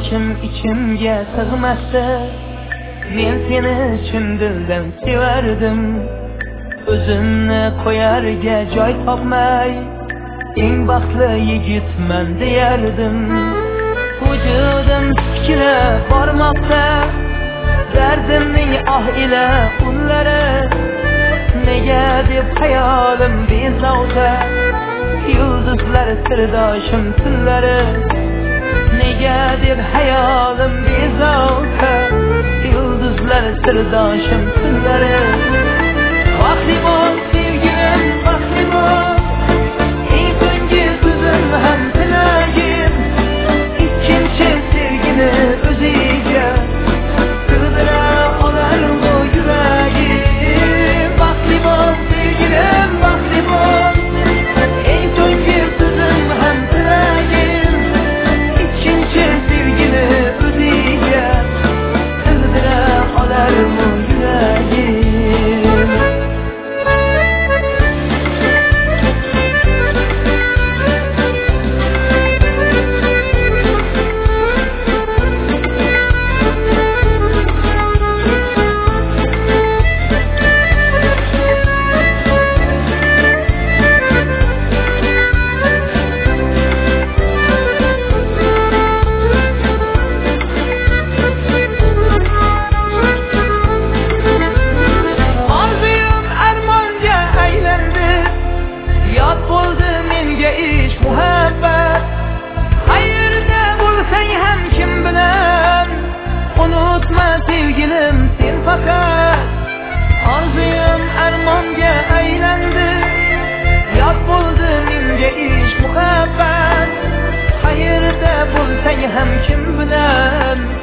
Quvonchim ichimga sig'masdi. Men seni chin dildan sevardim. O'zimni qo'yarga joy topmay, eng baxtli yigitman deyardim. Vujudim tikrab bormoqda, dardimning oh ila unlari. Nega deb hayolim bezovta, yulduzlar sirdoshim tunlari. Nega deb hayolim bezovta, yulduzlar sirdoshim tunlari. Baxtli bo'l sevgilim, baxtli bo'l, eng so'nggi so'zim ham tilagim. Ikkinchi sevgini o'ziga sig'dira olar bu yuragim. Baxtli bo'l sevgilim, baxtli bo'l, eng so'nggi so'zim ham tilagim. Ikkinchi sevgini o'ziga sig'dira olar bu yuragim. Sevgilim sen fakat orzuyim armonga aylandi. Yod bo'ldi menga ish muhabbat, qayerda bo'lsang ham kim bilan